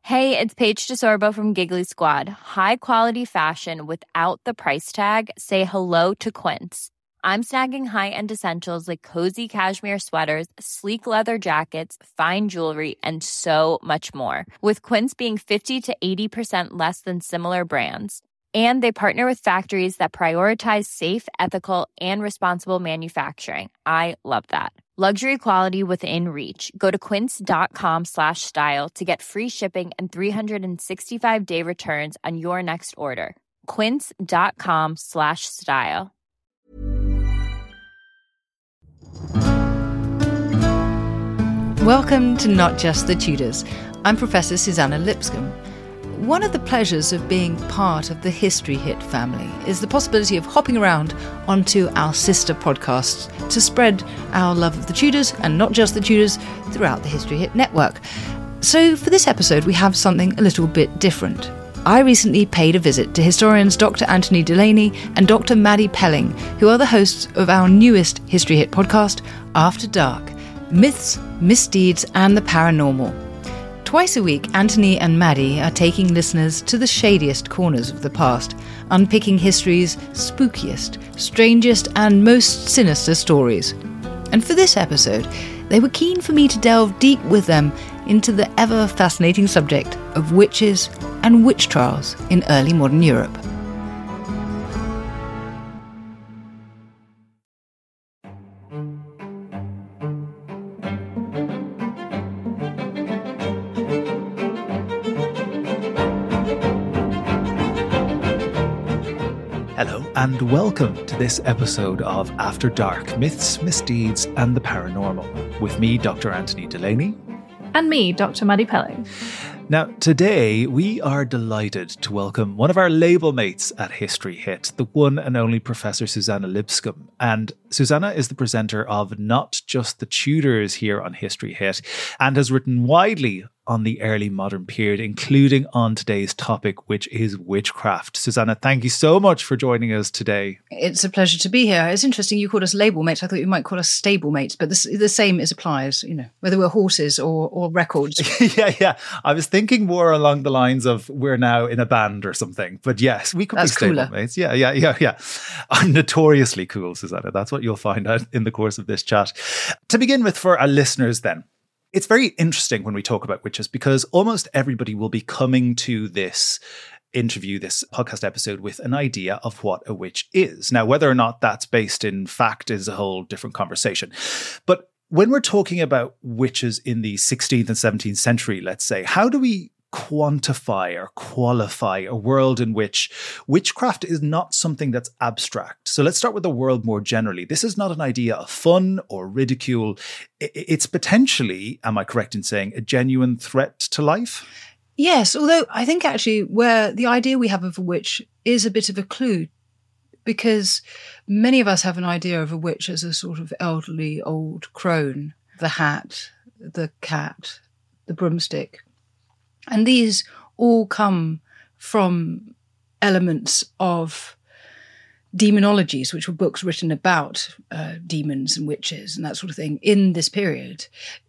Hey, it's Paige DeSorbo from Giggly Squad. High quality fashion without the price tag. Say hello to Quince. I'm snagging high-end essentials like cozy cashmere sweaters, sleek leather jackets, fine jewelry, and so much more. With Quince being 50 to 80% less than similar brands. And they partner with factories that prioritize safe, ethical, and responsible manufacturing. I love that. Luxury quality within reach. Go to quince.com/style to get free shipping and 365-day returns on your next order. Quince.com/style. Welcome to Not Just the Tudors. I'm Professor Susanna Lipscomb. One of the pleasures of being part of the History Hit family is the possibility of hopping around onto our sister podcasts to spread our love of the Tudors, and not just the Tudors, throughout the History Hit network. So for this episode, we have something a little bit different. I recently paid a visit to historians Dr. Anthony Delaney and Dr. Maddie Pelling, who are the hosts of our newest History Hit podcast, After Dark: Myths, Misdeeds and the Paranormal. Twice a week, Anthony and Maddie are taking listeners to the shadiest corners of the past, unpicking history's spookiest, strangest and most sinister stories. And for this episode, they were keen for me to delve deep with them into the ever-fascinating subject of witches and witch trials in early modern Europe. Hello and welcome to this episode of After Dark: Myths, Misdeeds and the Paranormal, with me, Dr. Anthony Delaney. And me, Dr. Maddie Pelling. Now, today we are delighted to welcome one of our label mates at History Hit, the one and only Professor Susanna Lipscomb. And Susanna is the presenter of Not Just the Tudors here on History Hit and has written widely on the early modern period, including on today's topic, which is witchcraft. Susanna, thank you so much for joining us today. It's a pleasure to be here. It's interesting you called us label mates. I thought you might call us stable mates, but the same is applies, you know, whether we're horses or records. Yeah. I was thinking more along the lines of we're now in a band or something. But yes, we could be stable cooler. mates. Yeah. I'm notoriously cool, Susanna. That's what you'll find out in the course of this chat. To begin with, for our listeners then, it's very interesting when we talk about witches because almost everybody will be coming to this interview, this podcast episode, with an idea of what a witch is. Now, whether or not that's based in fact is a whole different conversation. But when we're talking about witches in the 16th and 17th century, let's say, how do we quantify or qualify a world in which witchcraft is not something that's abstract? So let's start with the world more generally. This is not an idea of fun or ridicule. It's potentially, am I correct in saying, a genuine threat to life? Yes, although I think actually where the idea we have of a witch is a bit of a clue, because many of us have an idea of a witch as a sort of elderly old crone, the hat, the cat, the broomstick. And these all come from elements of demonologies, which were books written about demons and witches and that sort of thing in this period,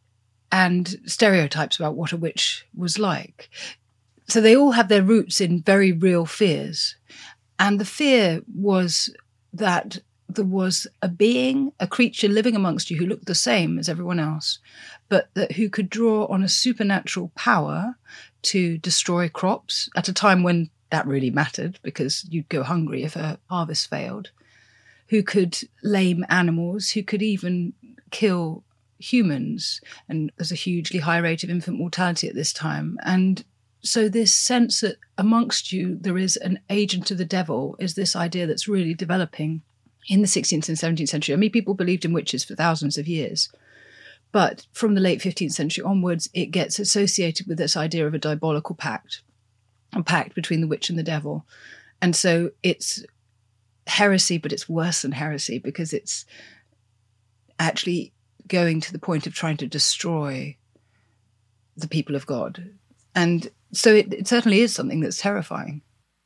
and stereotypes about what a witch was like. So they all have their roots in very real fears. And the fear was that there was a being, a creature living amongst you who looked the same as everyone else, but who could draw on a supernatural power to destroy crops at a time when that really mattered because you'd go hungry if a harvest failed, who could lame animals, who could even kill humans. And there's a hugely high rate of infant mortality at this time. And so this sense that amongst you there is an agent of the devil is this idea that's really developing in the 16th and 17th century. I mean, people believed in witches for thousands of years. But from the late 15th century onwards, it gets associated with this idea of a diabolical pact, a pact between the witch and the devil. And so it's heresy, but it's worse than heresy because it's actually going to the point of trying to destroy the people of God. And so it certainly is something that's terrifying.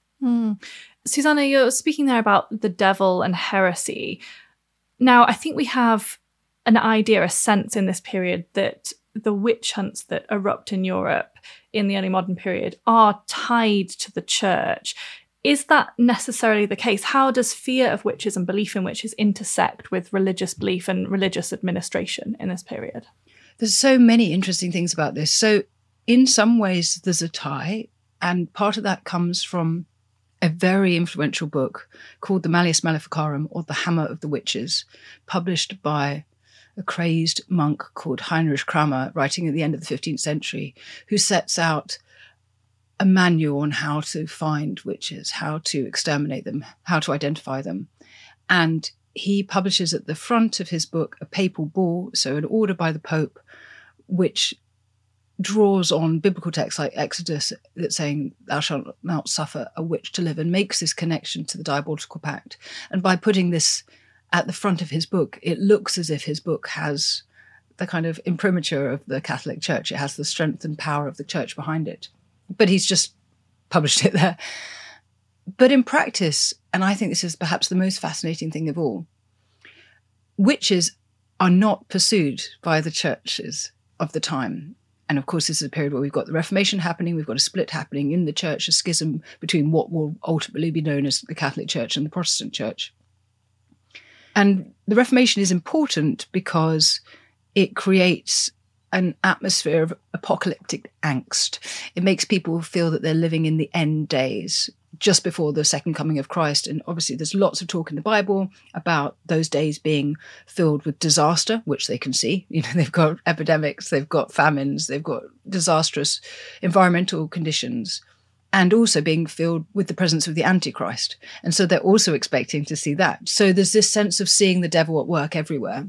Susanna, you're speaking there about the devil and heresy. Now, I think we have an idea, a sense in this period that the witch hunts that erupt in Europe in the early modern period are tied to the church. Is that necessarily the case? How does fear of witches and belief in witches intersect with religious belief and religious administration in this period? There's so many interesting things about this. So in some ways, there's a tie, and part of that comes from a very influential book called the Malleus Maleficarum, or the Hammer of the Witches, published by a crazed monk called Heinrich Kramer, writing at the end of the 15th century, who sets out a manual on how to find witches, how to exterminate them, how to identify them. And he publishes at the front of his book a papal bull, so an order by the Pope, which draws on biblical texts like Exodus that's saying, thou shalt not suffer a witch to live, and makes this connection to the diabolical pact. And by putting this at the front of his book, it looks as if his book has the kind of imprimatur of the Catholic Church. It has the strength and power of the church behind it. But he's just published it there. But in practice, and I think this is perhaps the most fascinating thing of all, witches are not pursued by the churches of the time. And of course, this is a period where we've got the Reformation happening, we've got a split happening in the church, a schism between what will ultimately be known as the Catholic Church and the Protestant Church. And the Reformation is important because it creates an atmosphere of apocalyptic angst. It makes people feel that they're living in the end days, just before the second coming of Christ. And obviously there's lots of talk in the Bible about those days being filled with disaster, which they can see. You know, they've got epidemics, they've got famines, they've got disastrous environmental conditions, and also being filled with the presence of the Antichrist. And so they're also expecting to see that. So there's this sense of seeing the devil at work everywhere.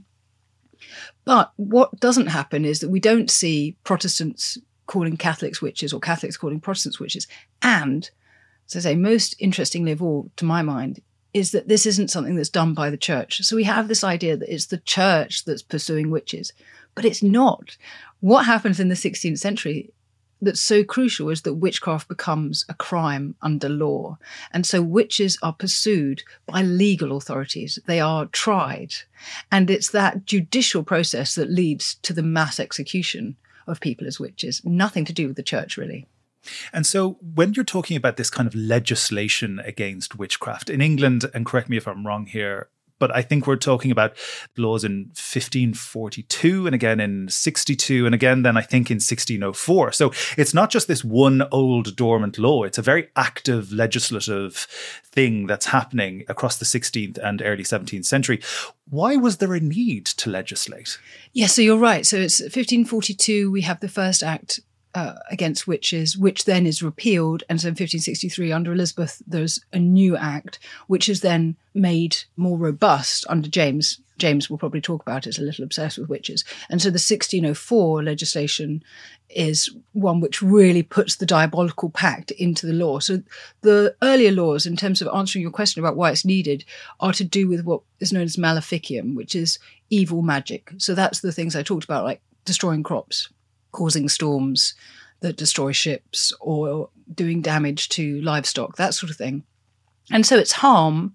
But what doesn't happen is that we don't see Protestants calling Catholics witches or Catholics calling Protestants witches. And, as I say, most interestingly of all, to my mind, is that this isn't something that's done by the church. So we have this idea that it's the church that's pursuing witches, but it's not. What happens in the 16th century that's so crucial is that witchcraft becomes a crime under law. And so witches are pursued by legal authorities. They are tried. And it's that judicial process that leads to the mass execution of people as witches. Nothing to do with the church, really. And so when you're talking about this kind of legislation against witchcraft in England, and correct me if I'm wrong here, but I think we're talking about laws in 1542 and again in 62 and again then I think in 1604. So it's not just this one old dormant law. It's a very active legislative thing that's happening across the 16th and early 17th century. Why was there a need to legislate? Yeah, so you're right. So it's 1542, we have the first act against witches, which then is repealed. And so in 1563, under Elizabeth, there's a new act, which is then made more robust under James. James will probably talk about it, is a little obsessed with witches. And so the 1604 legislation is one which really puts the diabolical pact into the law. So the earlier laws, in terms of answering your question about why it's needed, are to do with what is known as maleficium, which is evil magic. So that's the things I talked about, like destroying crops, causing storms that destroy ships, or doing damage to livestock, that sort of thing. And so it's harm,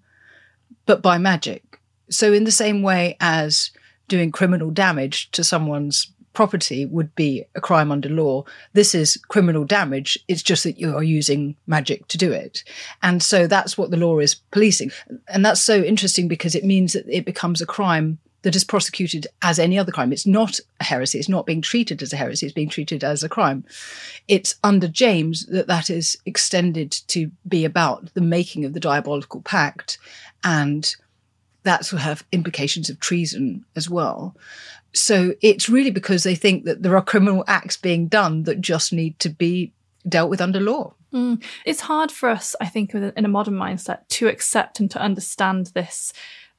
but by magic. So in the same way as doing criminal damage to someone's property would be a crime under law, this is criminal damage. It's just that you are using magic to do it. And so that's what the law is policing. And that's so interesting because it means that it becomes a crime that is prosecuted as any other crime. It's not a heresy. It's not being treated as a heresy. It's being treated as a crime. It's under James that is extended to be about the making of the diabolical pact, and that will have implications of treason as well. So it's really because they think that there are criminal acts being done that just need to be dealt with under law. It's hard for us, I think, in a modern mindset to accept and to understand this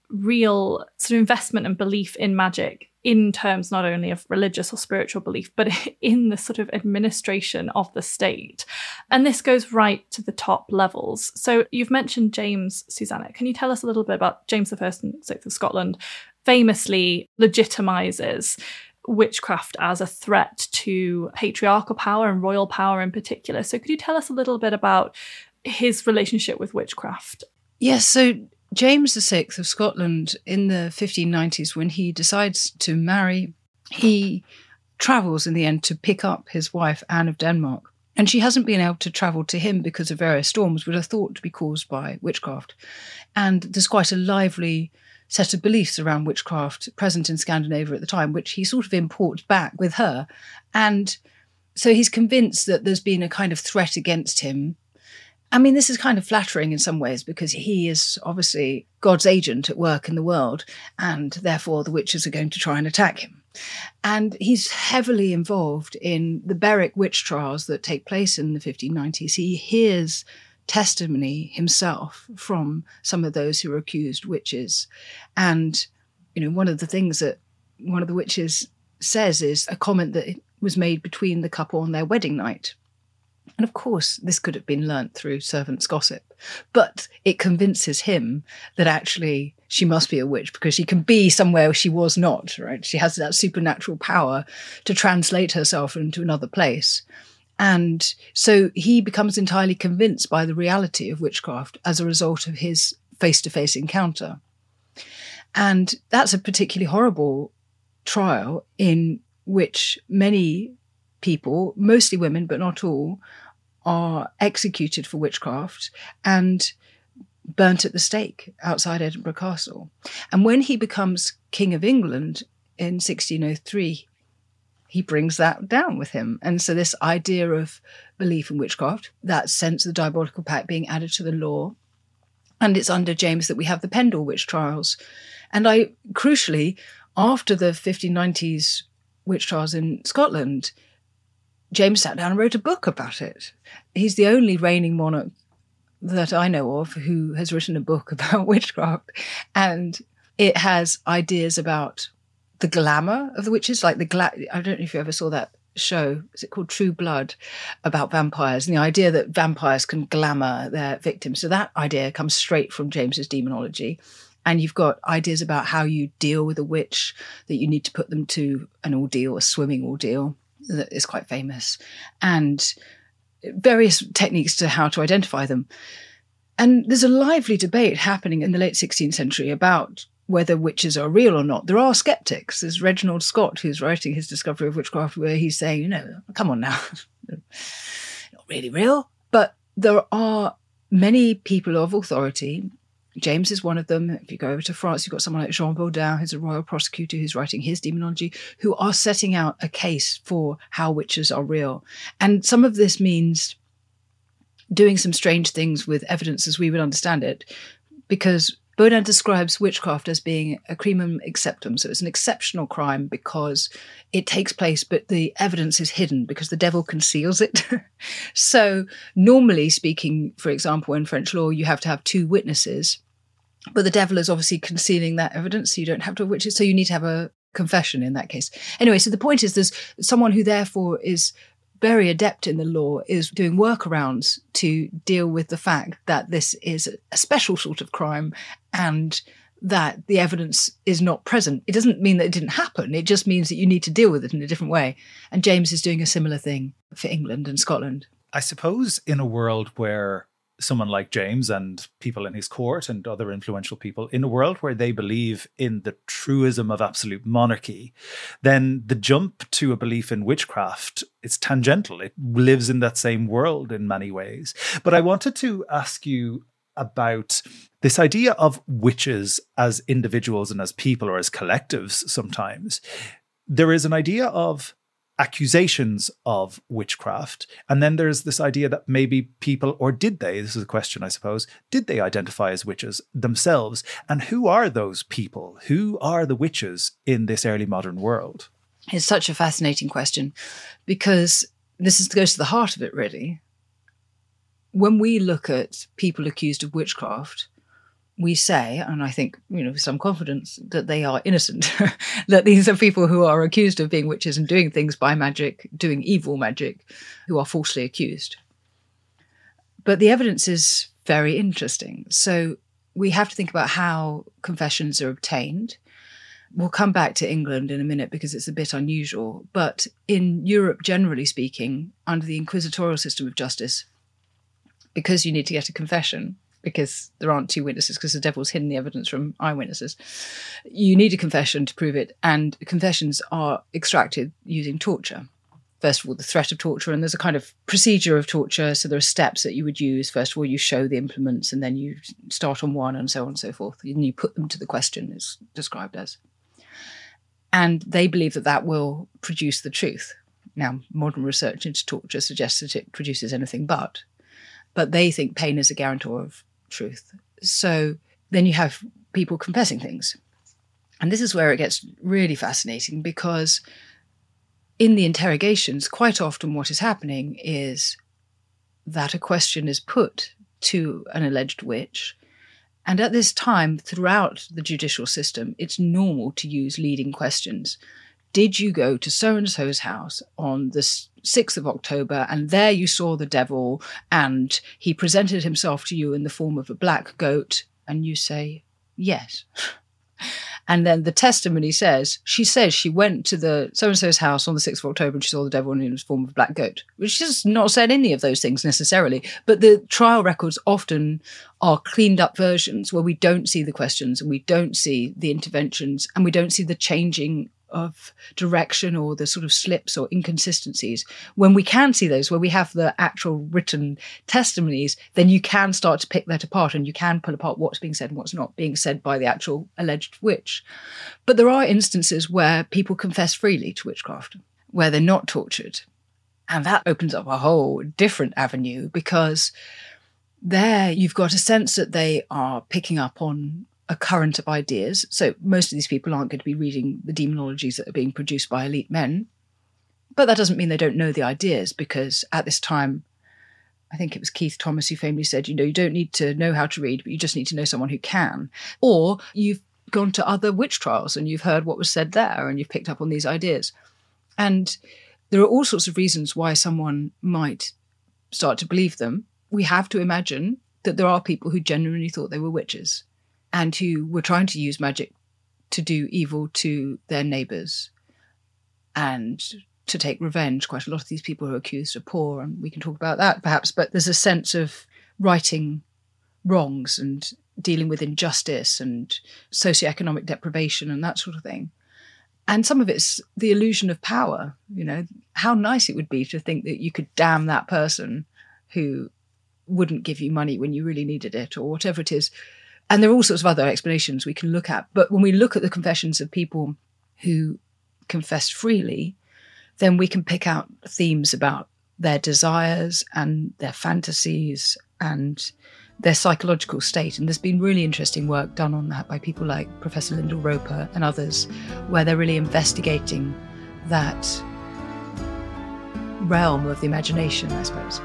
real sort of investment and belief in magic in terms not only of religious or spiritual belief, but in the sort of administration of the state. And this goes right to the top levels. So you've mentioned James, Susanna. Can you tell us a little bit about James I and VI of Scotland famously legitimizes witchcraft as a threat to patriarchal power and royal power in particular. So could you tell us a little bit about his relationship with witchcraft? Yes, so James VI of Scotland in the 1590s, when he decides to marry, he travels in the end to pick up his wife, Anne of Denmark. And she hasn't been able to travel to him because of various storms, which are thought to be caused by witchcraft. And there's quite a lively set of beliefs around witchcraft present in Scandinavia at the time, which he sort of imports back with her. And so he's convinced that there's been a kind of threat against him. I mean, this is kind of flattering in some ways because he is obviously God's agent at work in the world, and therefore the witches are going to try and attack him. And he's heavily involved in the Berwick witch trials that take place in the 1590s. He hears testimony himself from some of those who are accused witches. And, one of the things that one of the witches says is a comment that was made between the couple on their wedding night. And of course, this could have been learnt through servants' gossip, but it convinces him that actually she must be a witch because she can be somewhere she was not, right? She has that supernatural power to translate herself into another place. And so he becomes entirely convinced by the reality of witchcraft as a result of his face-to-face encounter. And that's a particularly horrible trial in which many people, mostly women, but not all, are executed for witchcraft and burnt at the stake outside Edinburgh Castle. And when he becomes King of England in 1603, he brings that down with him. And so this idea of belief in witchcraft, that sense of the diabolical pact being added to the law, and it's under James that we have the Pendle witch trials. And crucially, after the 1590s witch trials in Scotland, James sat down and wrote a book about it. He's the only reigning monarch that I know of who has written a book about witchcraft. And it has ideas about the glamour of the witches, like I don't know if you ever saw that show, is it called True Blood, about vampires, and the idea that vampires can glamour their victims. So that idea comes straight from James's demonology. And you've got ideas about how you deal with a witch, that you need to put them to an ordeal, a swimming ordeal that is quite famous, and various techniques to how to identify them. And there's a lively debate happening in the late 16th century about whether witches are real or not. There are skeptics. There's Reginald Scott, who's writing his discovery of witchcraft, where he's saying, come on now, not really real. But there are many people of authority. James is one of them. If you go over to France, you've got someone like Jean Baudin, who's a royal prosecutor who's writing his demonology, who are setting out a case for how witches are real. And some of this means doing some strange things with evidence as we would understand it, because Baudin describes witchcraft as being a crimum exceptum. So it's an exceptional crime because it takes place, but the evidence is hidden because the devil conceals it. So normally speaking, for example, in French law, you have to have two witnesses, but the devil is obviously concealing that evidence. So you don't have to have witches. So you need to have a confession in that case. Anyway, so the point is there's someone who therefore is very adept in the law is doing workarounds to deal with the fact that this is a special sort of crime and that the evidence is not present. It doesn't mean that it didn't happen. It just means that you need to deal with it in a different way. And James is doing a similar thing for England and Scotland. I suppose in a world where someone like James and people in his court and other influential people, in a world where they believe in the truism of absolute monarchy, then the jump to a belief in witchcraft is tangential. It lives in that same world in many ways. But I wanted to ask you about this idea of witches as individuals and as people or as collectives sometimes. There is an idea of accusations of witchcraft. And then there's this idea that maybe people, or did they, this is a question I suppose, did they identify as witches themselves? And who are those people? Who are the witches in this early modern world? It's such a fascinating question because this goes to the heart of it, really. When we look at people accused of witchcraft, we say, and I think, with some confidence, that they are innocent, that these are people who are accused of being witches and doing things by magic, doing evil magic, who are falsely accused. But the evidence is very interesting. So we have to think about how confessions are obtained. We'll come back to England in a minute because it's a bit unusual. But in Europe, generally speaking, under the inquisitorial system of justice, because you need to get a confession, because there aren't two witnesses, because the devil's hidden the evidence from eyewitnesses, you need a confession to prove it. And confessions are extracted using torture. first of all, the threat of torture, and there's a kind of procedure of torture. So there are steps that you would use. First of all, you show the implements, and then you start on one, and so on and so forth. And you put them to the question, is described as. And they believe that that will produce the truth. Now, modern research into torture suggests that it produces anything but they think pain is a guarantor of truth. So then you have people confessing things. And this is where it gets really fascinating, because in the interrogations, quite often what is happening is that a question is put to an alleged witch. And at this time, throughout the judicial system, it's normal to use leading questions. Did you go to so-and-so's house on the 6th of October, and there you saw the devil, and he presented himself to you in the form of a black goat? And you say, yes. And then the testimony says she went to the so-and-so's house on the 6th of October and she saw the devil in the form of a black goat, which has not said any of those things necessarily. But the trial records often are cleaned up versions where we don't see the questions and we don't see the interventions and we don't see the changing of direction or the sort of slips or inconsistencies. When we can see those, where we have the actual written testimonies, then you can start to pick that apart and you can pull apart what's being said and what's not being said by the actual alleged witch. But there are instances where people confess freely to witchcraft, where they're not tortured. And that opens up a whole different avenue, because there you've got a sense that they are picking up on a current of ideas. So most of these people aren't going to be reading the demonologies that are being produced by elite men. But that doesn't mean they don't know the ideas, because at this time, I think it was Keith Thomas who famously said, you don't need to know how to read, but you just need to know someone who can. Or you've gone to other witch trials and you've heard what was said there and you've picked up on these ideas. And there are all sorts of reasons why someone might start to believe them. We have to imagine that there are people who genuinely thought they were witches and who were trying to use magic to do evil to their neighbours and to take revenge. Quite a lot of these people who are accused are poor, and we can talk about that perhaps, but there's a sense of righting wrongs and dealing with injustice and socioeconomic deprivation and that sort of thing. And some of it's the illusion of power. How nice it would be to think that you could damn that person who wouldn't give you money when you really needed it, or whatever it is. And there are all sorts of other explanations we can look at. But when we look at the confessions of people who confessed freely, then we can pick out themes about their desires and their fantasies and their psychological state. And there's been really interesting work done on that by people like Professor Lyndall Roper and others, where they're really investigating that realm of the imagination, I suppose.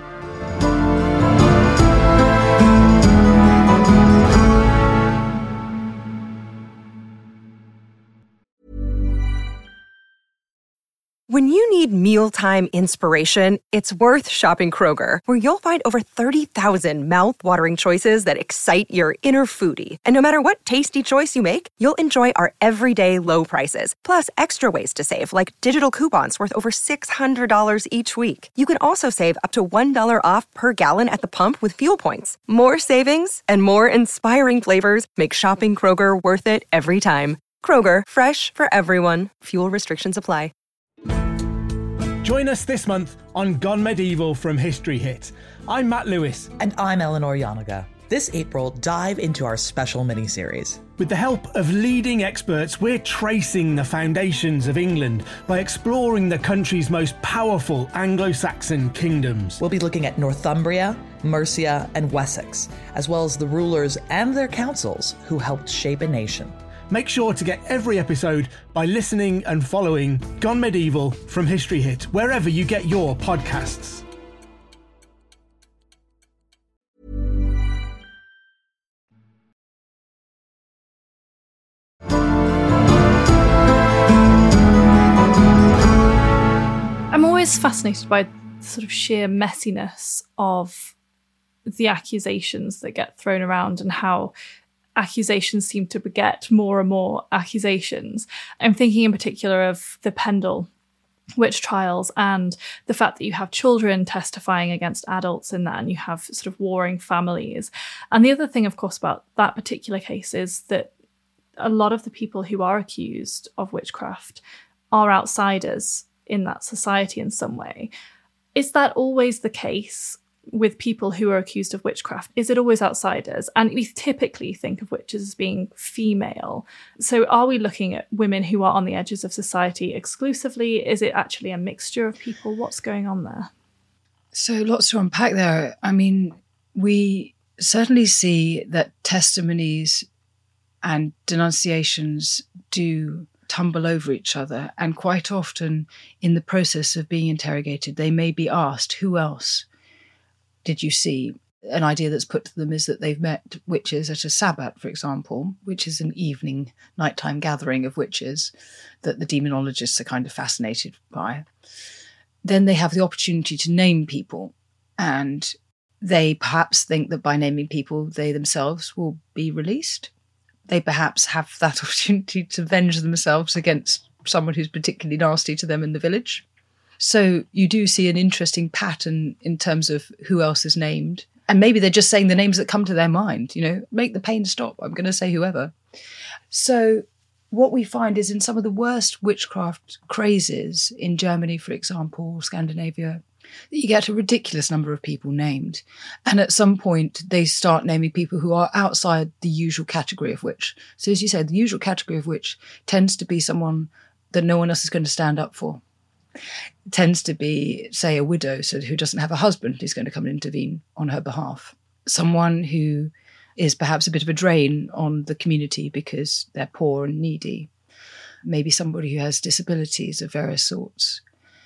When you need mealtime inspiration, it's worth shopping Kroger, where you'll find over 30,000 mouth-watering choices that excite your inner foodie. And no matter what tasty choice you make, you'll enjoy our everyday low prices, plus extra ways to save, like digital coupons worth over $600 each week. You can also save up to $1 off per gallon at the pump with fuel points. More savings and more inspiring flavors make shopping Kroger worth it every time. Kroger, fresh for everyone. Fuel restrictions apply. Join us this month on Gone Medieval from History Hit. I'm Matt Lewis. And I'm Eleanor Yanaga. This April, dive into our special mini-series. With the help of leading experts, we're tracing the foundations of England by exploring the country's most powerful Anglo-Saxon kingdoms. We'll be looking at Northumbria, Mercia, and Wessex, as well as the rulers and their councils who helped shape a nation. Make sure to get every episode by listening and following Gone Medieval from History Hit, wherever you get your podcasts. I'm always fascinated by the sort of sheer messiness of the accusations that get thrown around and how accusations seem to beget more and more accusations. I'm thinking in particular of the Pendle witch trials and the fact that you have children testifying against adults in that, and you have sort of warring families. And the other thing, of course, about that particular case is that a lot of the people who are accused of witchcraft are outsiders in that society in some way. Is that always the case with people who are accused of witchcraft? Is it always outsiders? And we typically think of witches as being female. So are we looking at women who are on the edges of society exclusively? Is it actually a mixture of people? What's going on there? So lots to unpack there. I mean, we certainly see that testimonies and denunciations do tumble over each other. And quite often in the process of being interrogated, they may be asked, who else did you see? An idea that's put to them is that they've met witches at a sabbat, for example, which is an evening, nighttime gathering of witches that the demonologists are kind of fascinated by. Then they have the opportunity to name people, and they perhaps think that by naming people, they themselves will be released. They perhaps have that opportunity to avenge themselves against someone who's particularly nasty to them in the village. So you do see an interesting pattern in terms of who else is named. And maybe they're just saying the names that come to their mind, make the pain stop. I'm going to say whoever. So what we find is in some of the worst witchcraft crazes in Germany, for example, Scandinavia, you get a ridiculous number of people named. And at some point, they start naming people who are outside the usual category of witch. So as you said, the usual category of witch tends to be someone that no one else is going to stand up for. It tends to be, say, a widow who doesn't have a husband who's going to come and intervene on her behalf. Someone who is perhaps a bit of a drain on the community because they're poor and needy. Maybe somebody who has disabilities of various sorts.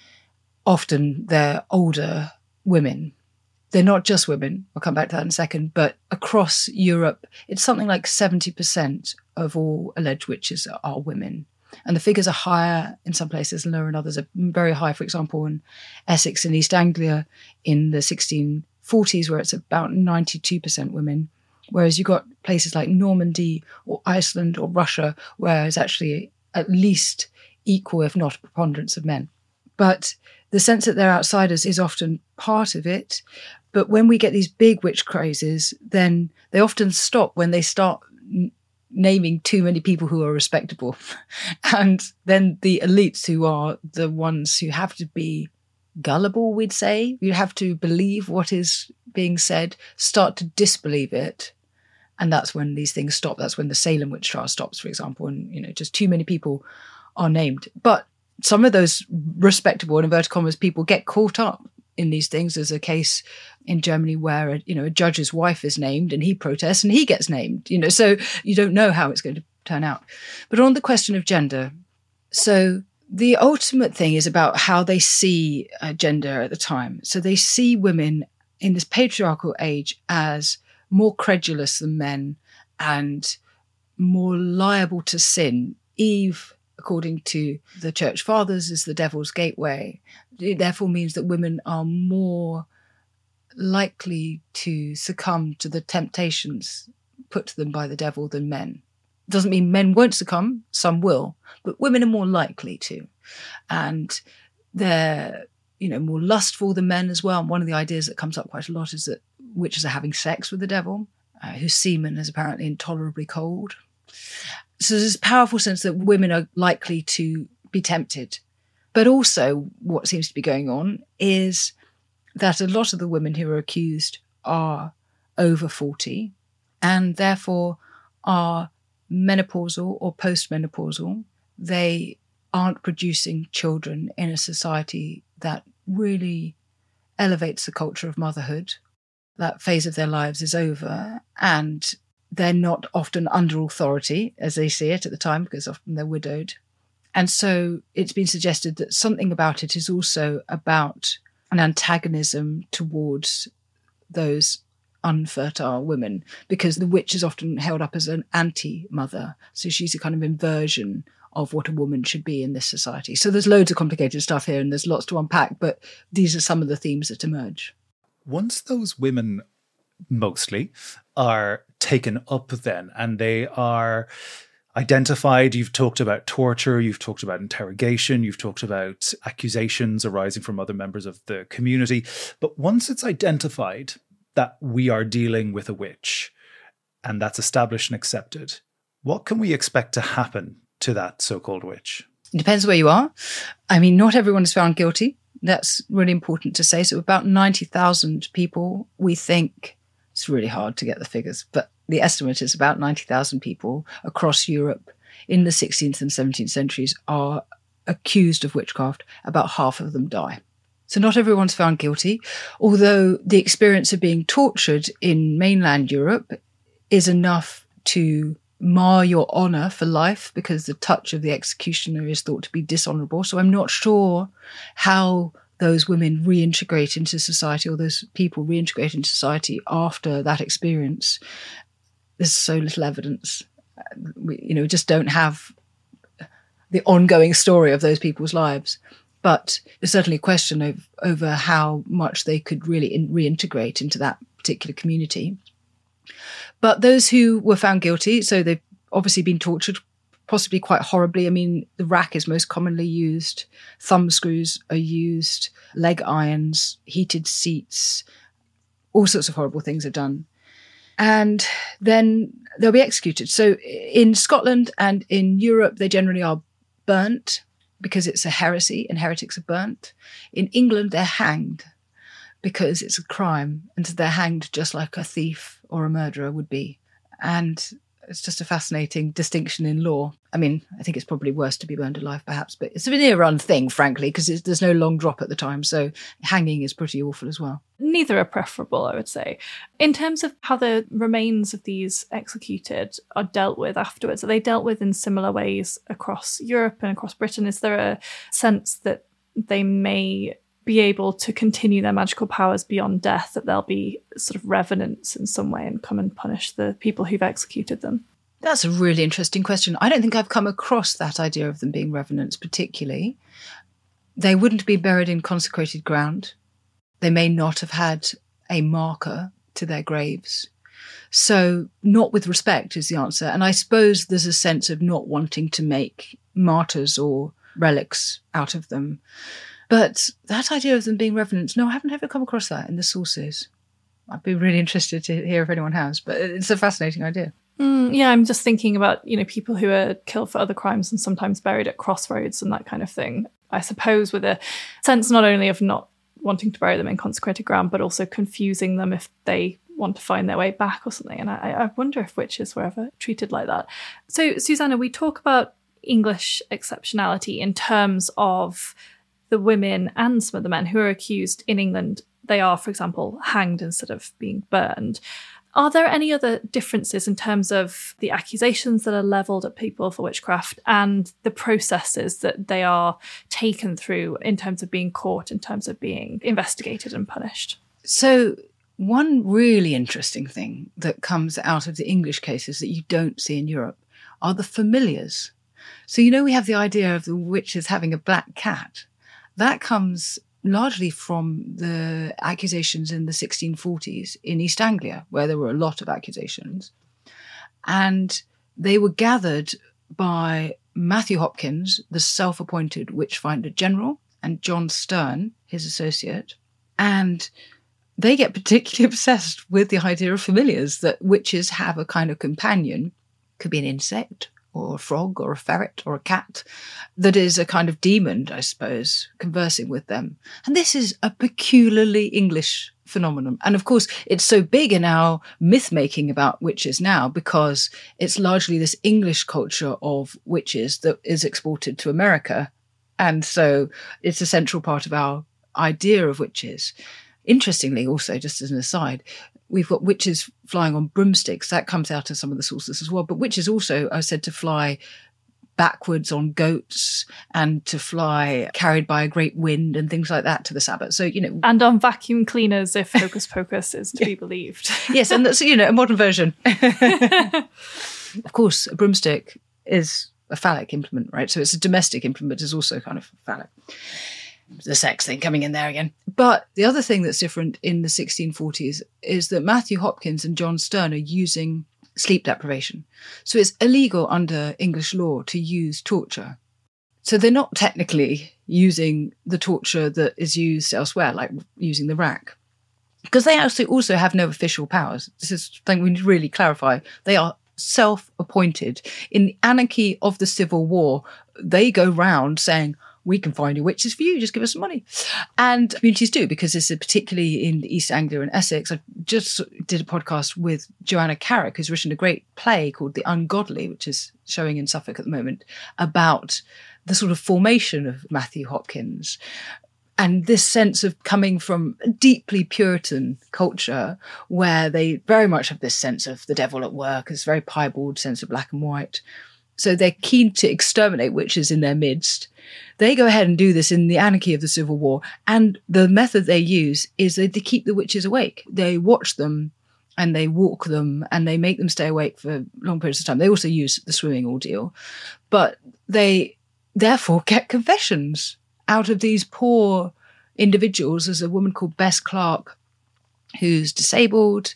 Often they're older women. They're not just women. I'll come back to that in a second. But across Europe, it's something like 70% of all alleged witches are women. And the figures are higher in some places and lower in others. Are very high, for example, in Essex and East Anglia in the 1640s, where it's about 92% women. Whereas you've got places like Normandy or Iceland or Russia, where it's actually at least equal, if not a preponderance of men. But the sense that they're outsiders is often part of it. But when we get these big witch crazes, then they often stop when they start naming too many people who are respectable. And then the elites, who are the ones who have to be gullible, we'd say, you have to believe what is being said, start to disbelieve it. And that's when these things stop. That's when the Salem witch trial stops, for example, and just too many people are named. But some of those respectable, in inverted commas, people get caught up in these things. There's a case in Germany where a judge's wife is named and he protests and he gets named, so you don't know how it's going to turn out. But on the question of gender, so the ultimate thing is about how they see gender at the time. So they see women in this patriarchal age as more credulous than men and more liable to sin. Eve, according to the church fathers, is the devil's gateway. It therefore means that women are more likely to succumb to the temptations put to them by the devil than men. Doesn't mean men won't succumb, some will, but women are more likely to. And they're, more lustful than men as well. And one of the ideas that comes up quite a lot is that witches are having sex with the devil, whose semen is apparently intolerably cold. So there's this powerful sense that women are likely to be tempted. But also what seems to be going on is that a lot of the women who are accused are over 40 and therefore are menopausal or postmenopausal. They aren't producing children in a society that really elevates the culture of motherhood. That phase of their lives is over, and they're not often under authority as they see it at the time, because often they're widowed. And so it's been suggested that something about it is also about an antagonism towards those unfertile women, because the witch is often held up as an anti-mother. So she's a kind of inversion of what a woman should be in this society. So there's loads of complicated stuff here and there's lots to unpack, but these are some of the themes that emerge. Once those women mostly are taken up then and they are identified, you've talked about torture, you've talked about interrogation, you've talked about accusations arising from other members of the community. But once it's identified that we are dealing with a witch and that's established and accepted, what can we expect to happen to that so-called witch? It depends where you are. I mean, not everyone is found guilty. That's really important to say. So about 90,000 people, we think, it's really hard to get the figures, but the estimate is about 90,000 people across Europe in the 16th and 17th centuries are accused of witchcraft. About half of them die. So not everyone's found guilty, although the experience of being tortured in mainland Europe is enough to mar your honour for life, because the touch of the executioner is thought to be dishonourable. So I'm not sure how those women reintegrate into society, or those people reintegrate into society after that experience. There's so little evidence. We just don't have the ongoing story of those people's lives. But there's certainly a question over how much they could really reintegrate into that particular community. But those who were found guilty, so they've obviously been tortured, possibly quite horribly. I mean, the rack is most commonly used. Thumb screws are used, leg irons, heated seats, all sorts of horrible things are done. And then they'll be executed. So in Scotland and in Europe, they generally are burnt because it's a heresy and heretics are burnt. In England, they're hanged because it's a crime, and they're hanged just like a thief or a murderer would be. And it's just a fascinating distinction in law. I mean, I think it's probably worse to be burned alive, perhaps, but it's a near-run thing, frankly, because there's no long drop at the time. So hanging is pretty awful as well. Neither are preferable, I would say. In terms of how the remains of these executed are dealt with afterwards, are they dealt with in similar ways across Europe and across Britain? Is there a sense that they may be able to continue their magical powers beyond death, that there'll be sort of revenants in some way and come and punish the people who've executed them? That's a really interesting question. I don't think I've come across that idea of them being revenants particularly. They wouldn't be buried in consecrated ground. They may not have had a marker to their graves. So not with respect is the answer. And I suppose there's a sense of not wanting to make martyrs or relics out of them. But that idea of them being revenants, no, I haven't ever come across that in the sources. I'd be really interested to hear if anyone has, but it's a fascinating idea. Yeah, I'm just thinking about, people who are killed for other crimes and sometimes buried at crossroads and that kind of thing. I suppose with a sense not only of not wanting to bury them in consecrated ground, but also confusing them if they want to find their way back or something. And I wonder if witches were ever treated like that. So, Susanna, we talk about English exceptionality in terms of the women and some of the men who are accused in England. They are, for example, hanged instead of being burned. Are there any other differences in terms of the accusations that are levelled at people for witchcraft and the processes that they are taken through in terms of being caught, in terms of being investigated and punished? So one really interesting thing that comes out of the English cases that you don't see in Europe are the familiars. So, we have the idea of the witches having a black cat. That comes largely from the accusations in the 1640s in East Anglia, where there were a lot of accusations. And they were gathered by Matthew Hopkins, the self-appointed witchfinder general, and John Stern, his associate. And they get particularly obsessed with the idea of familiars, that witches have a kind of companion, could be an insect, or a frog, or a ferret, or a cat, that is a kind of demon, I suppose, conversing with them. And this is a peculiarly English phenomenon. And of course, it's so big in our myth-making about witches now because it's largely this English culture of witches that is exported to America. And so it's a central part of our idea of witches. Interestingly, also, just as an aside, we've got witches flying on broomsticks. That comes out of some of the sources as well. But witches also are said to fly backwards on goats and to fly carried by a great wind and things like that to the Sabbath. So, And on vacuum cleaners, if Hocus Pocus is to be believed. Yes, and that's, a modern version. Of course, a broomstick is a phallic implement, right? So it's a domestic implement, but it's also kind of phallic. The sex thing coming in there again. But the other thing that's different in the 1640s is that Matthew Hopkins and John Stern are using sleep deprivation. So it's illegal under English law to use torture. So they're not technically using the torture that is used elsewhere, like using the rack. Because they actually also have no official powers. This is something we need to really clarify. They are self-appointed. In the anarchy of the Civil War, they go round saying, we can find you witches for you, just give us some money. And communities do, because this is particularly in East Anglia and Essex. I just did a podcast with Joanna Carrick, who's written a great play called The Ungodly, which is showing in Suffolk at the moment, about the sort of formation of Matthew Hopkins. And this sense of coming from a deeply Puritan culture where they very much have this sense of the devil at work, this very piebald sense of black and white. So they're keen to exterminate witches in their midst. They go ahead and do this in the anarchy of the Civil War. And the method they use is that they keep the witches awake. They watch them and they walk them and they make them stay awake for long periods of time. They also use the swimming ordeal. But they therefore get confessions out of these poor individuals. There's a woman called Bess Clark who's disabled.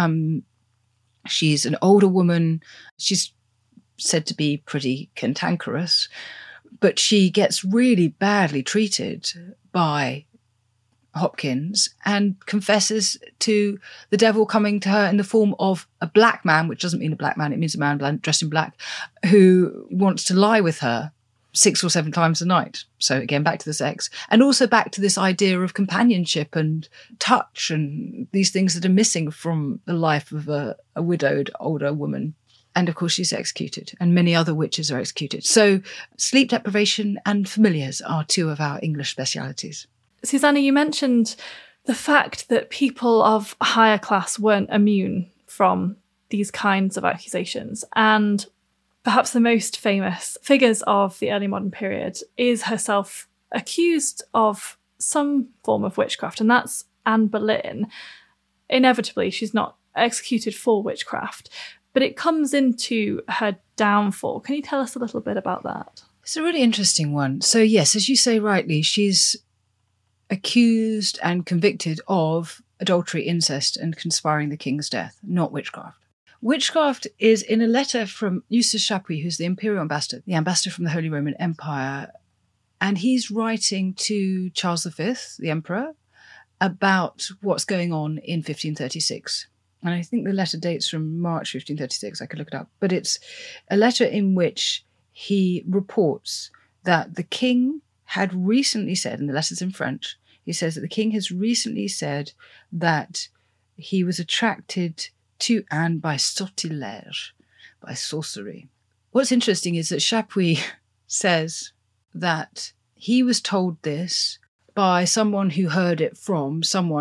She's an older woman. She's said to be pretty cantankerous, but she gets really badly treated by Hopkins and confesses to the devil coming to her in the form of a black man, which doesn't mean a black man, it means a man dressed in black, who wants to lie with her 6 or 7 times a night. So again, back to the sex, and also back to this idea of companionship and touch and these things that are missing from the life of a widowed older woman. And of course, she's executed, and many other witches are executed. So sleep deprivation and familiars are 2 of our English specialities. Susanna, you mentioned the fact that people of higher class weren't immune from these kinds of accusations. And perhaps the most famous figures of the early modern period is herself accused of some form of witchcraft, and that's Anne Boleyn. Inevitably, she's not executed for witchcraft, but it comes into her downfall. Can you tell us a little bit about that? It's a really interesting one. So yes, as you say rightly, she's accused and convicted of adultery, incest, and conspiring the king's death, not witchcraft. Witchcraft is in a letter from Eustace Chapuis, who's the imperial ambassador, the ambassador from the Holy Roman Empire, and he's writing to Charles V, the emperor, about what's going on in 1536. And I think the letter dates from March 1536. I could look it up. But it's a letter in which he reports that the king had recently said, and the letter's in French, he says that the king has recently said that he was attracted to Anne by sortilège, by sorcery. What's interesting is that Chapuis says that he was told this by someone who heard it from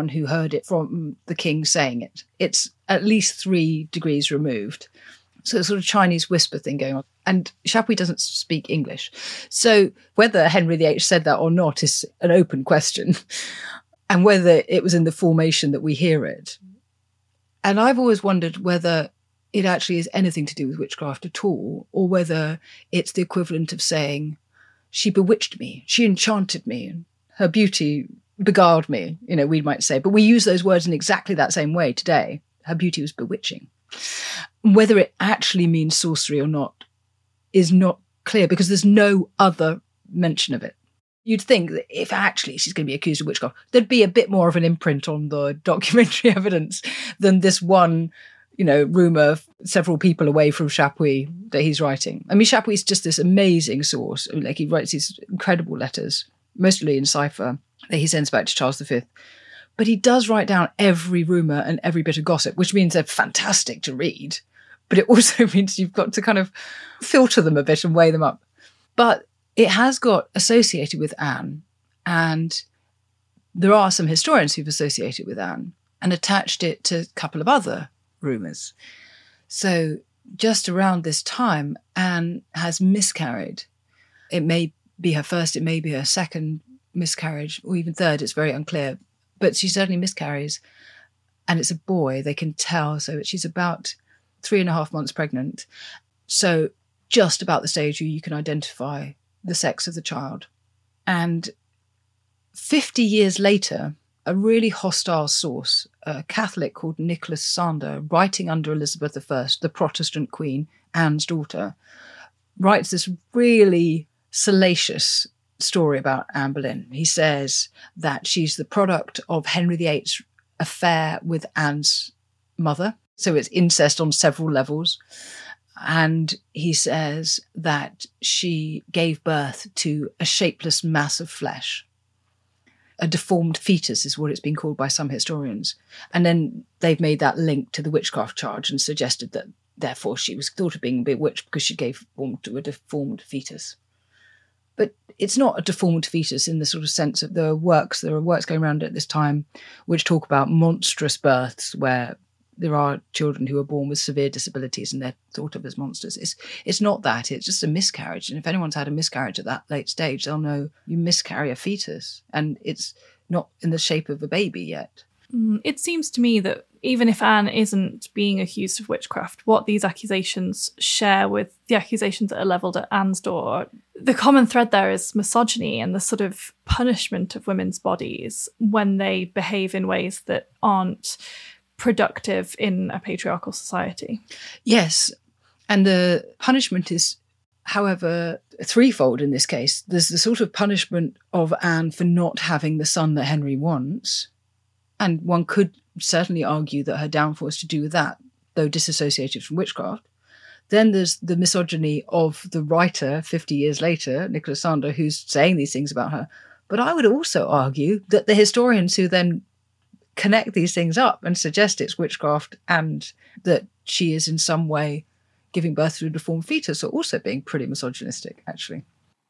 the king saying it. It's at least 3 degrees removed. So it's sort of Chinese whisper thing going on. And Chapuis doesn't speak English. So whether Henry VIII said that or not is an open question. And whether it was in the formation that we hear it. And I've always wondered whether it actually is anything to do with witchcraft at all, or whether it's the equivalent of saying, she bewitched me, she enchanted me, and her beauty beguiled me, we might say. But we use those words in exactly that same way today. Her beauty was bewitching. Whether it actually means sorcery or not is not clear, because there's no other mention of it. You'd think that if actually she's going to be accused of witchcraft, there'd be a bit more of an imprint on the documentary evidence than this one, rumour several people away from Chapuis that he's writing. I mean, Chapuis is just this amazing source. Like, he writes these incredible letters, mostly in cipher, that he sends back to Charles V. But he does write down every rumour and every bit of gossip, which means they're fantastic to read. But it also means you've got to kind of filter them a bit and weigh them up. But it has got associated with Anne, and there are some historians who've associated with Anne and attached it to a couple of other rumours. So just around this time, Anne has miscarried. It may be her first, it may be her second miscarriage, or even third, it's very unclear. But she certainly miscarries, and it's a boy, they can tell. So she's about 3.5 months pregnant. So just about the stage where you can identify the sex of the child. And 50 years later, a really hostile source, a Catholic called Nicholas Sander, writing under Elizabeth I, the Protestant queen, Anne's daughter, writes this really salacious story about Anne Boleyn. He says that she's the product of Henry VIII's affair with Anne's mother. So it's incest on several levels. And he says that she gave birth to a shapeless mass of flesh. A deformed fetus is what it's been called by some historians. And then they've made that link to the witchcraft charge and suggested that therefore she was thought of being bewitched because she gave form to a deformed fetus. But it's not a deformed fetus in the sort of sense of there are works going around at this time which talk about monstrous births where there are children who are born with severe disabilities and they're thought of as monsters. It's not that. It's just a miscarriage. And if anyone's had a miscarriage at that late stage, they'll know you miscarry a fetus and it's not in the shape of a baby yet. It seems to me that even if Anne isn't being accused of witchcraft, what these accusations share with the accusations that are levelled at Anne's door, the common thread there is misogyny and the sort of punishment of women's bodies when they behave in ways that aren't productive in a patriarchal society. Yes. And the punishment is, however, threefold in this case. There's the sort of punishment of Anne for not having the son that Henry wants. And one could certainly argue that her downfall is to do with that, though disassociated from witchcraft. Then there's the misogyny of the writer 50 years later, Nicholas Sander, who's saying these things about her. But I would also argue that the historians who then connect these things up and suggest it's witchcraft and that she is in some way giving birth to a deformed fetus are also being pretty misogynistic, actually.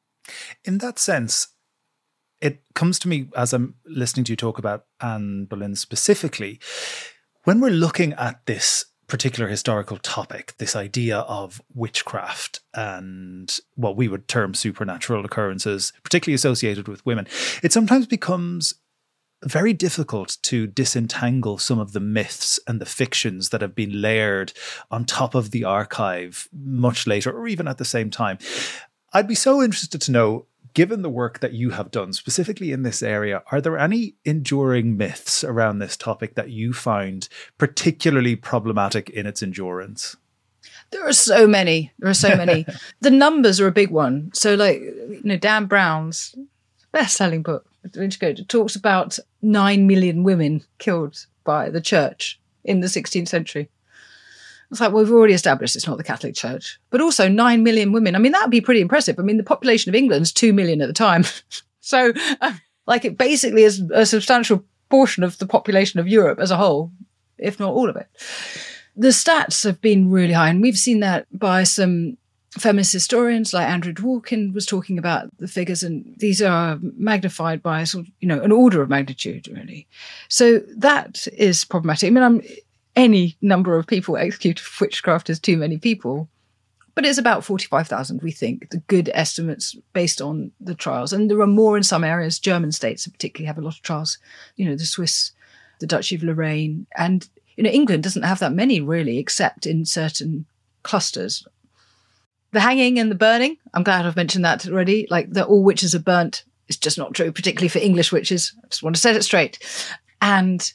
In that sense, it comes to me as I'm listening to you talk about Anne Boleyn specifically, when we're looking at this particular historical topic, this idea of witchcraft and what we would term supernatural occurrences, particularly associated with women, it sometimes becomes very difficult to disentangle some of the myths and the fictions that have been layered on top of the archive much later or even at the same time. I'd be so interested to know, given the work that you have done specifically in this area, are there any enduring myths around this topic that you find particularly problematic in its endurance? There are so many. The numbers are a big one. So Dan Brown's best-selling book, it talks about 9 million women killed by the church in the 16th century. It's like, well, we've already established it's not the Catholic Church. But also 9 million women. I mean, that would be pretty impressive. I mean, the population of England's 2 million at the time. So, it basically is a substantial portion of the population of Europe as a whole, if not all of it. The stats have been really high, and we've seen that by some feminist historians like Andrew Dworkin was talking about the figures, and these are magnified by sort of, an order of magnitude, really. So that is problematic. I mean, any number of people executed for witchcraft is too many people, but it's about 45,000, we think, the good estimates based on the trials. And there are more in some areas. German states particularly have a lot of trials, the Swiss, the Duchy of Lorraine, and England doesn't have that many really, except in certain clusters. The hanging and the burning, I'm glad I've mentioned that already, that all witches are burnt is just not true, particularly for English witches. I just want to set it straight. And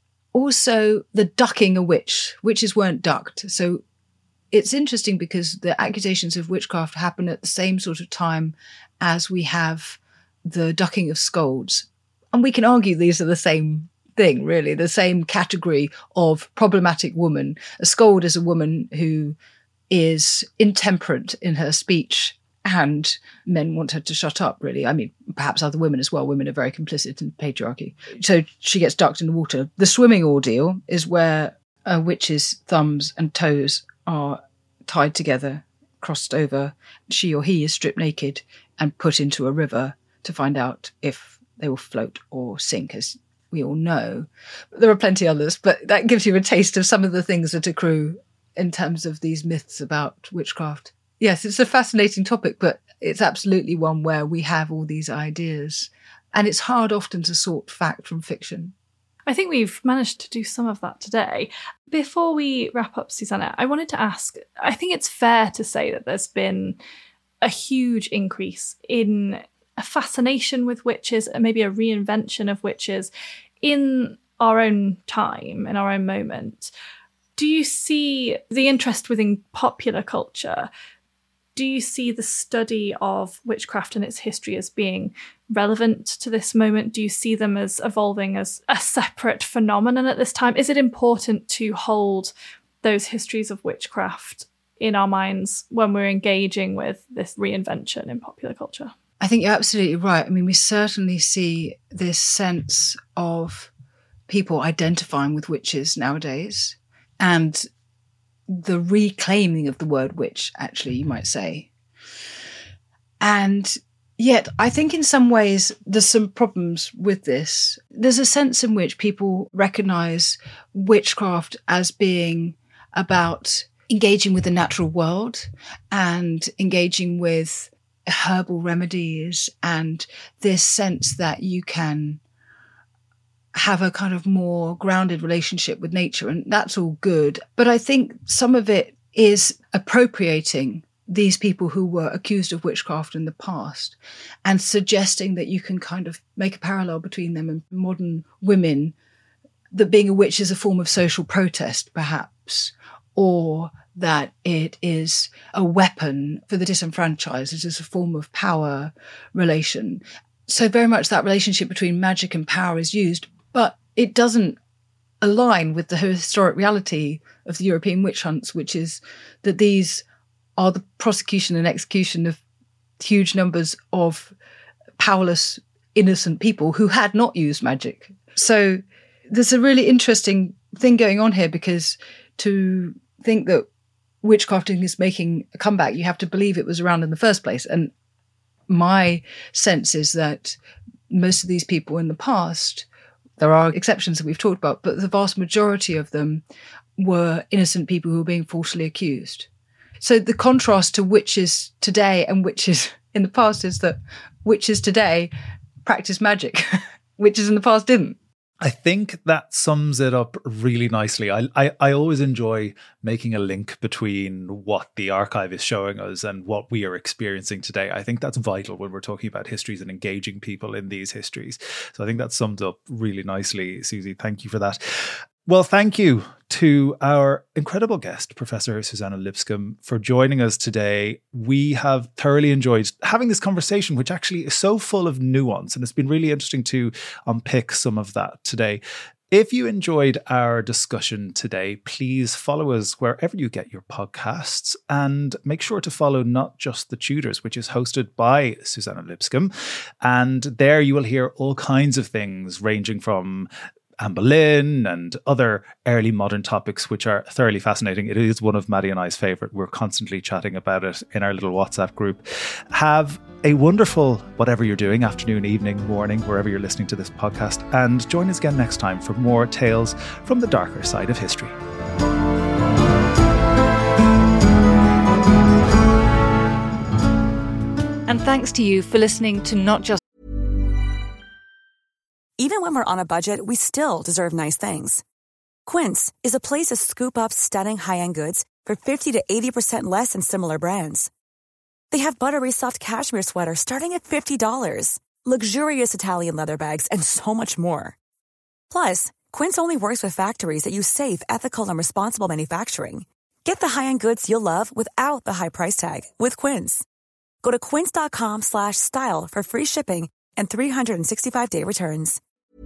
also the ducking a witch. Witches weren't ducked. So it's interesting because the accusations of witchcraft happen at the same sort of time as we have the ducking of scolds. And we can argue these are the same thing, really, the same category of problematic woman. A scold is a woman who is intemperate in her speech and men want her to shut up, really. I mean, perhaps other women as well. Women are very complicit in patriarchy. So she gets ducked in the water. The swimming ordeal is where a witch's thumbs and toes are tied together, crossed over. She or he is stripped naked and put into a river to find out if they will float or sink, as we all know. There are plenty others, but that gives you a taste of some of the things that accrue in terms of these myths about witchcraft. Yes, it's a fascinating topic, but it's absolutely one where we have all these ideas. And it's hard often to sort fact from fiction. I think we've managed to do some of that today. Before we wrap up, Susanna, I wanted to ask, I think it's fair to say that there's been a huge increase in a fascination with witches and maybe a reinvention of witches in our own time, in our own moment. Do you see the interest within popular culture? Do you see the study of witchcraft and its history as being relevant to this moment? Do you see them as evolving as a separate phenomenon at this time? Is it important to hold those histories of witchcraft in our minds when we're engaging with this reinvention in popular culture. I think you're absolutely right. I mean, we certainly see this sense of people identifying with witches nowadays, and the reclaiming of the word witch, actually, you might say. And yet, I think in some ways there's some problems with this. There's a sense in which people recognize witchcraft as being about engaging with the natural world and engaging with herbal remedies, and this sense that you can have a kind of more grounded relationship with nature, and that's all good. But I think some of it is appropriating these people who were accused of witchcraft in the past and suggesting that you can kind of make a parallel between them and modern women, that being a witch is a form of social protest, perhaps, or that it is a weapon for the disenfranchised. It is a form of power relation. So very much that relationship between magic and power is used, but it doesn't align with the historic reality of the European witch hunts, which is that these are the prosecution and execution of huge numbers of powerless, innocent people who had not used magic. So there's a really interesting thing going on here, because to think that witchcrafting is making a comeback, you have to believe it was around in the first place. And my sense is that most of these people in the past, there are exceptions that we've talked about, but the vast majority of them were innocent people who were being falsely accused. So the contrast to witches today and witches in the past is that witches today practice magic, witches in the past didn't. I think that sums it up really nicely. I always enjoy making a link between what the archive is showing us and what we are experiencing today. I think that's vital when we're talking about histories and engaging people in these histories. So I think that summed up really nicely, Susie. Thank you for that. Well, thank you to our incredible guest, Professor Susanna Lipscomb, for joining us today. We have thoroughly enjoyed having this conversation, which actually is so full of nuance, and it's been really interesting to unpick some of that today. If you enjoyed our discussion today, please follow us wherever you get your podcasts, and make sure to follow Not Just the Tudors, which is hosted by Susanna Lipscomb. And there you will hear all kinds of things, ranging from Anne Boleyn and other early modern topics, which are thoroughly fascinating. It is one of Maddie and I's favourite. We're constantly chatting about it in our little WhatsApp group. Have a wonderful, whatever you're doing, afternoon, evening, morning, wherever you're listening to this podcast. And join us again next time for more tales from the darker side of history. And thanks to you for listening to Not Just. Even when we're on a budget, we still deserve nice things. Quince is a place to scoop up stunning high-end goods for 50 to 80% less than similar brands. They have buttery soft cashmere sweaters starting at $50, luxurious Italian leather bags, and so much more. Plus, Quince only works with factories that use safe, ethical, and responsible manufacturing. Get the high-end goods you'll love without the high price tag with Quince. Go to quince.com/style for free shipping and 365-day returns.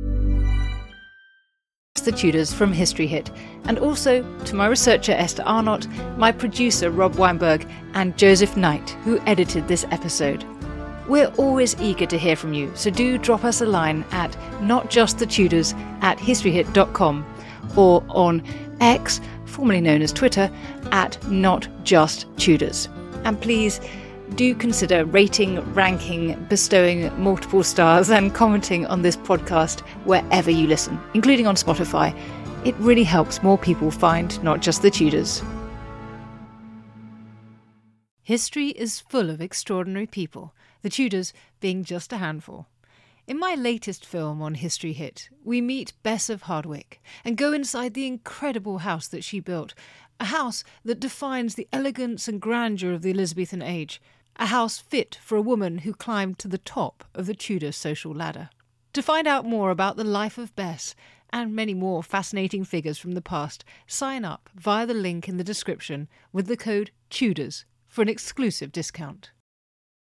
The Tudors from History Hit, and also to my researcher Esther Arnott, my producer Rob Weinberg, and Joseph Knight, who edited this episode. We're always eager to hear from you, so do drop us a line at notjustthetudors@historyhit.com, or on X, formerly known as Twitter, at notjusttudors. And please do consider rating, ranking, bestowing multiple stars and commenting on this podcast wherever you listen, including on Spotify. It really helps more people find Not Just the Tudors. History is full of extraordinary people, the Tudors being just a handful. In my latest film on History Hit, we meet Bess of Hardwick and go inside the incredible house that she built, a house that defines the elegance and grandeur of the Elizabethan age, a house fit for a woman who climbed to the top of the Tudor social ladder. To find out more about the life of Bess and many more fascinating figures from the past, sign up via the link in the description with the code TUDORS for an exclusive discount.